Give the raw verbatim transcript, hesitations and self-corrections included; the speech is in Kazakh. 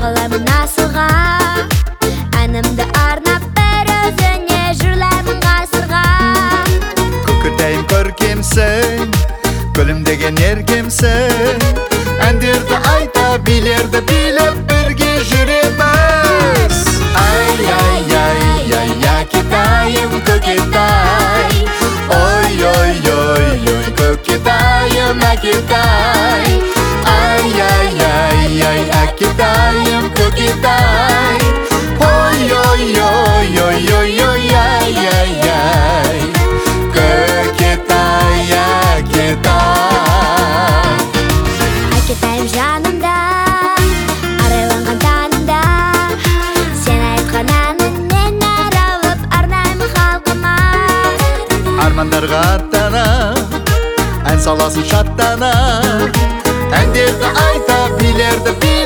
қалаймын асылға, әнімді арнап бір өзіне жырлаймын ғасырға. Күкіртайым көркемсің, күлімдеген еркемсің, әндерді айта билерді билеп бірге жүреміз. Ай, ай, ай, ай, Акетайым, Көкетай, ой, ой, ой, ой, Көкетайым, Акетай. Ай, ай, ай, ай, Акетайым, Көкетай, ой, ой, ой, ой, ой, ой, ай, ай, ай, Көкетай, Акетай. Акетайым жанымда, арайланған таңымда, сен айтқан әніңнен аралып арнаймын халқыма. Армандарға аттанып, ән саласын шаттанып, әндерді айта билерді